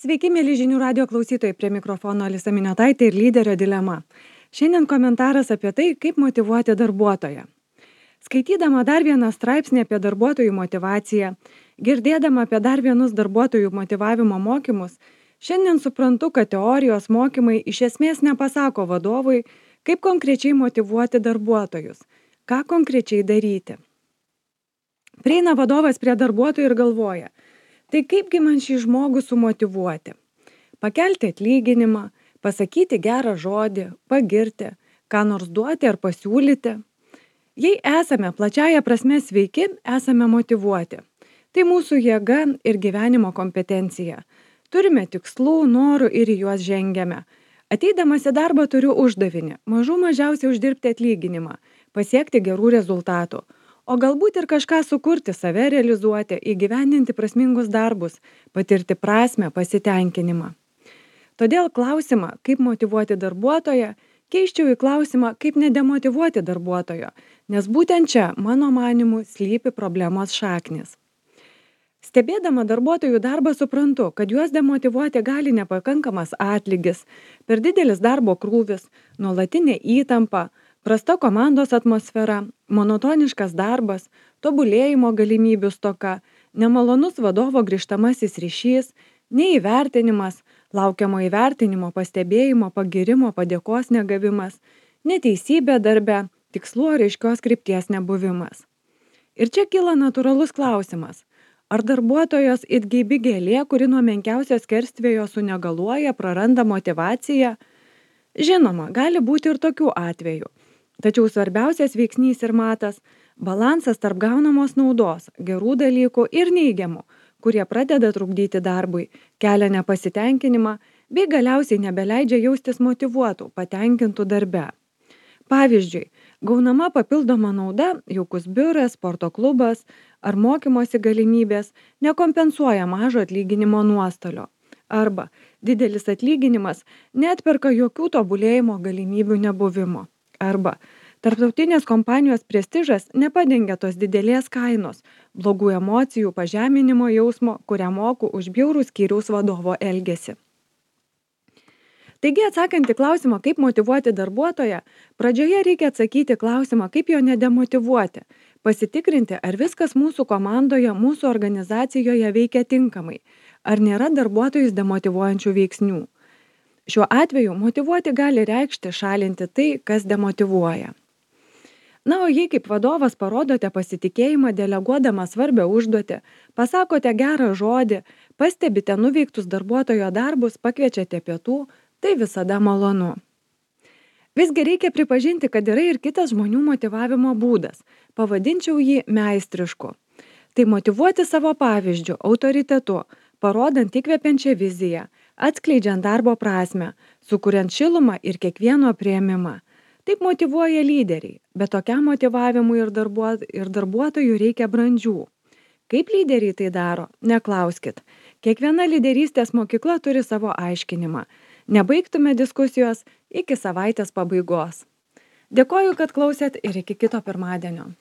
Sveiki, mėly žinių radio klausytojai, prie mikrofono Alisa Miniotaitė ir lyderio dilema. Šiandien komentaras apie tai, kaip motyvuoti darbuotoją. Skaitydama dar vieną straipsnį apie darbuotojų motyvaciją, girdėdama apie dar vienus darbuotojų motyvavimo mokymus, šiandien suprantu, kad teorijos mokymai iš esmės nepasako vadovui, kaip konkrečiai motyvuoti darbuotojus, ką konkrečiai daryti. Prieina vadovas prie darbuotojų ir galvoja, tai kaipgi man šį žmogų sumotyvuoti? Pakelti atlyginimą, pasakyti gerą žodį, pagirti, ką nors duoti ar pasiūlyti. Jei esame plačiaja prasme sveiki, esame motyvuoti. Tai mūsų jėga ir gyvenimo kompetencija. Turime tikslų, norų ir į juos žengiame. Ateidamas į darbą turiu uždavinį, mažiausiai uždirbti atlyginimą, pasiekti gerų rezultatų. O galbūt ir kažką sukurti, save realizuoti, įgyvendinti prasmingus darbus, patirti prasmę, pasitenkinimą. Todėl klausimą, kaip motyvuoti darbuotoją, keiščiau į klausimą, kaip nedemotyvuoti darbuotojo, nes būtent čia, mano manymu, slypi problemos šaknis. Stebėdama darbuotojų darbą suprantu, kad juos demotyvuoti gali nepakankamas atlygis, per didelis darbo krūvis, nuolatinė įtampa, prasta komandos atmosfera, monotoniškas darbas, tobulėjimo galimybių stoka, nemalonus vadovo grįžtamasis ryšys, neįvertinimas, laukiamo įvertinimo, pastebėjimo, pagirimo, padėkos negavimas, neteisybė darbe, tikslų ar aiškios krypties nebuvimas. Ir čia kyla natūralus klausimas. Ar darbuotojas it geibi gėlė, kuri nuo menkiausio skerstvėjo sunegaluoja, praranda motyvaciją? Žinoma, gali būti ir tokių atvejų. Tačiau svarbiausias veiksnys ir matas – balansas tarp gaunamos naudos, gerų dalykų ir neigiamų, kurie pradeda trukdyti darbui, kelia nepasitenkinimą, bei galiausiai nebeleidžia jaustis motyvuotų, patenkintų darbe. Pavyzdžiui, gaunama papildoma nauda, jaukus biuras, sporto klubas ar mokymosi galimybės nekompensuoja mažo atlyginimo nuostolio. Arba didelis atlyginimas neatperka jokių tobulėjimo galimybių nebuvimo. Arba tarptautinės kompanijos prestižas nepadengia tos didelės kainos, blogų emocijų, pažeminimo jausmo, kurią moku už bjaurų skyriaus vadovo elgesį. Taigi, atsakant į klausimą, kaip motyvuoti darbuotoją, pradžioje reikia atsakyti klausimą, kaip jo nedemotyvuoti, pasitikrinti, ar viskas mūsų komandoje, mūsų organizacijoje veikia tinkamai, ar nėra darbuotojus demotyvuojančių veiksnių. Šiuo atveju motyvuoti gali reikšti šalinti tai, kas demotyvuoja. Na, o jei kaip vadovas parodote pasitikėjimą deleguodama svarbią užduotį, pasakote gerą žodį, pastebite nuveiktus darbuotojo darbus, pakviečiate pietų, tai visada malonu. Visgi reikia pripažinti, kad yra ir kitas žmonių motyvavimo būdas. Pavadinčiau jį meistrišku. Tai motyvuoti savo pavyzdžiu, autoritetu, parodant įkvepiančią viziją, atskleidžiant darbo prasmę, sukuriant šilumą ir kiekvieno priėmimą. Taip motyvuoja lyderiai, bet tokiam motyvavimui ir darbuotojų reikia brandžių. Kaip lyderiai tai daro? Neklauskit. Kiekviena lyderystės mokykla turi savo aiškinimą. Nebaigtume diskusijos iki savaitės pabaigos. Dėkoju, kad klausėt ir iki kito pirmadienio.